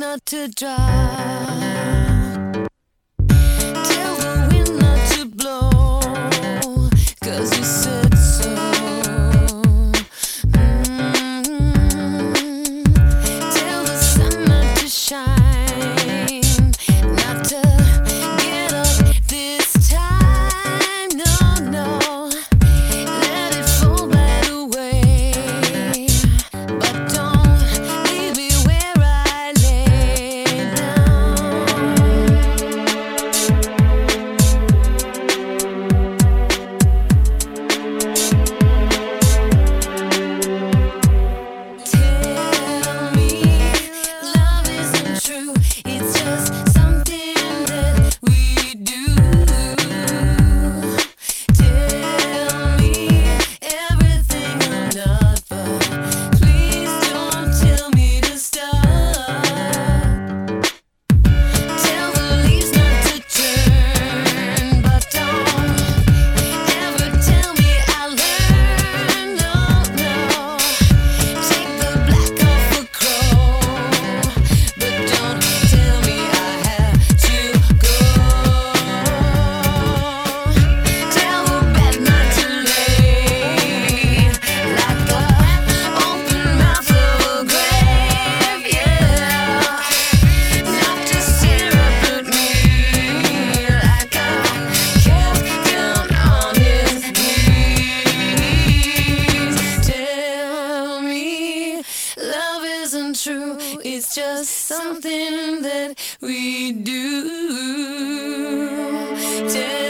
not to drive. Tell the wind not to blow, 'cause you said so. Tell the sun not to shine, not to get up this time. No, no, let it fall right away. But don't leave me where I lay down. Tell me love isn't true, it's just something that we do. Tell me everything I'm not, but please don't tell me to stop. Tell the leaves not to turn, but don't ever tell me I learned. No, no. Take the black off a crow, but don't tell me I have to go. Tell the bed not to lay like the open mouth of a grave, yeah. Not to stare up at me like I kept down on his knees. Tell me love isn't true, it's just something that we do. Tell